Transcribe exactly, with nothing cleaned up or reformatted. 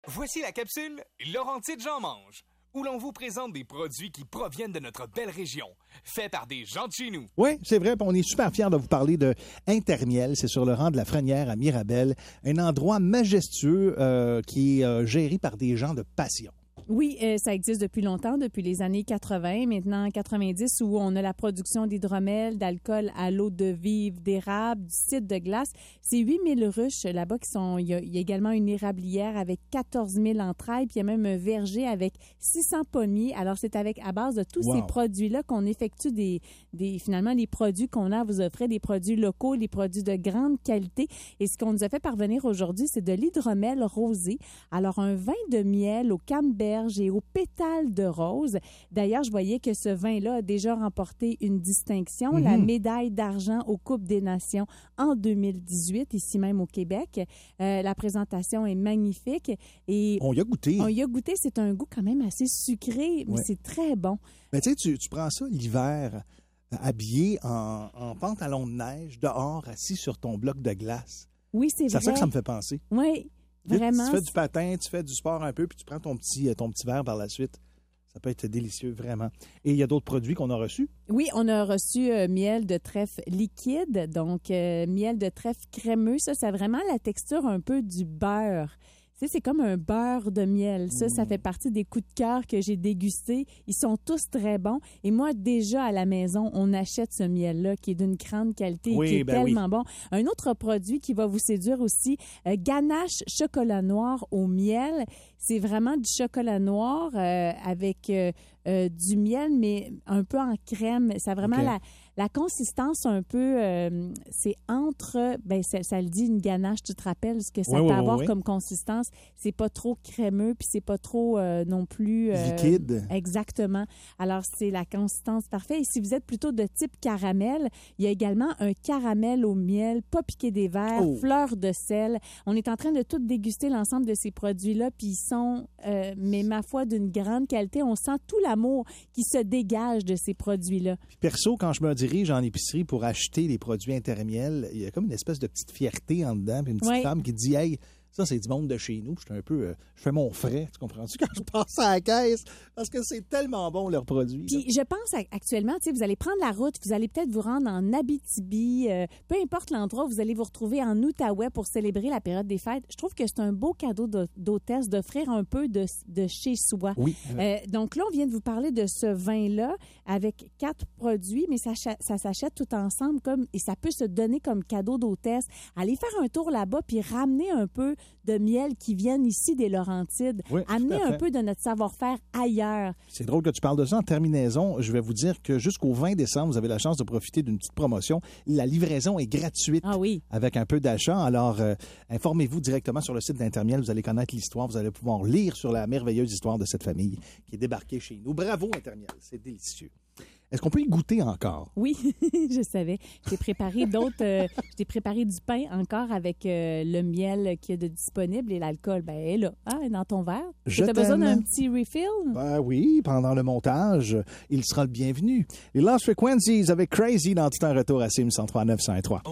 Voici la capsule Laurentide J'en mange, où l'on vous présente des produits qui proviennent de notre belle région, faits par des gens de chez nous. Oui, c'est vrai, on est super fiers de vous parler de Intermiel. C'est sur le rang de la Frenière à Mirabel, un endroit majestueux euh, qui est euh, géré par des gens de passion. Oui, euh, ça existe depuis longtemps, depuis les années quatre-vingts, maintenant quatre-vingt-dix, où on a la production d'hydromel, d'alcool à l'eau de vive, d'érable, du cidre de glace. C'est huit mille ruches là-bas qui sont... Il y, a, il y a également une érablière avec quatorze mille entrailles, puis il y a même un verger avec six cents pommiers. Alors, c'est avec à base de tous wow. ces produits-là qu'on effectue des, des... Finalement, les produits qu'on a à vous offrir, des produits locaux, des produits de grande qualité. Et ce qu'on nous a fait parvenir aujourd'hui, c'est de l'hydromel rosé. Alors, un vin de miel au canneberge et aux pétales de rose. D'ailleurs, je voyais que ce vin-là a déjà remporté une distinction, mm-hmm. la médaille d'argent aux Coupes des Nations en deux mille dix-huit, ici même au Québec. Euh, la présentation est magnifique. Et on y a goûté. On y a goûté. C'est un goût quand même assez sucré, mais ouais. c'est très bon. Mais tu sais, tu, tu prends ça l'hiver, habillé en, en pantalon de neige, dehors, assis sur ton bloc de glace. Oui, c'est, c'est vrai. C'est ça que ça me fait penser. Oui. Vraiment. Tu fais du patin, tu fais du sport un peu, puis tu prends ton petit, ton petit verre par la suite. Ça peut être délicieux, vraiment. Et il y a d'autres produits qu'on a reçus? Oui, on a reçu euh, miel de trèfle liquide, donc euh, miel de trèfle crémeux. Ça, c'est vraiment la texture un peu du beurre. Tu sais, c'est comme un beurre de miel. Ça, mmh. ça fait partie des coups de cœur que j'ai dégustés. Ils sont tous très bons. Et moi, déjà, à la maison, on achète ce miel-là qui est d'une grande qualité oui, et qui est ben tellement oui. bon. Un autre produit qui va vous séduire aussi, euh, ganache chocolat noir au miel. C'est vraiment du chocolat noir euh, avec euh, euh, du miel, mais un peu en crème. Ça a vraiment okay. la... La consistance, un peu, euh, c'est entre, ben ça, ça le dit, une ganache, tu te rappelles ce que ça oui, peut oui, avoir oui. comme consistance. C'est pas trop crémeux, puis c'est pas trop euh, non plus... Euh, liquide. Exactement. Alors, c'est la consistance parfaite. Et si vous êtes plutôt de type caramel, il y a également un caramel au miel, pas piqué des verres, oh. fleur de sel. On est en train de tout déguster l'ensemble de ces produits-là, puis ils sont, euh, mais ma foi, d'une grande qualité. On sent tout l'amour qui se dégage de ces produits-là. Puis perso, quand je me dirige en épicerie pour acheter les produits Intermiel, il y a comme une espèce de petite fierté en dedans, puis une petite oui. femme qui dit « Hey, ça, c'est du monde de chez nous. » Je suis un peu... Euh, je fais mon frais, tu comprends-tu, quand je passe à la caisse, parce que c'est tellement bon, leurs produits. Puis je pense actuellement, tu sais, vous allez prendre la route, vous allez peut-être vous rendre en Abitibi, euh, peu importe l'endroit où vous allez vous retrouver en Outaouais pour célébrer la période des fêtes. Je trouve que c'est un beau cadeau d'hôtesse d'offrir un peu de, de chez soi. Oui. Euh, donc là, on vient de vous parler de ce vin-là avec quatre produits, mais ça, ça s'achète tout ensemble comme et ça peut se donner comme cadeau d'hôtesse. Allez faire un tour là-bas puis ramener un peu de miel qui viennent ici des Laurentides. Oui, amener un peu de notre savoir-faire ailleurs. C'est drôle que tu parles de ça. En terminaison, je vais vous dire que jusqu'au vingt décembre, vous avez la chance de profiter d'une petite promotion. La livraison est gratuite ah oui. avec un peu d'achat. Alors, euh, informez-vous directement sur le site d'Intermiel. Vous allez connaître l'histoire. Vous allez pouvoir lire sur la merveilleuse histoire de cette famille qui est débarquée chez nous. Bravo, Intermiel. C'est délicieux. Est-ce qu'on peut y goûter encore? Oui, je savais. J'ai préparé d'autres... Euh, j'ai préparé du pain encore avec euh, le miel qu'il y a de disponible et l'alcool, ben est là, hein, dans ton verre. Tu as besoin d'un petit refill? Ben oui, pendant le montage, il sera le bienvenu. Les Lost Frequencies avec Crazy dans tout un retour à Sim cent trois neuf cent un trois.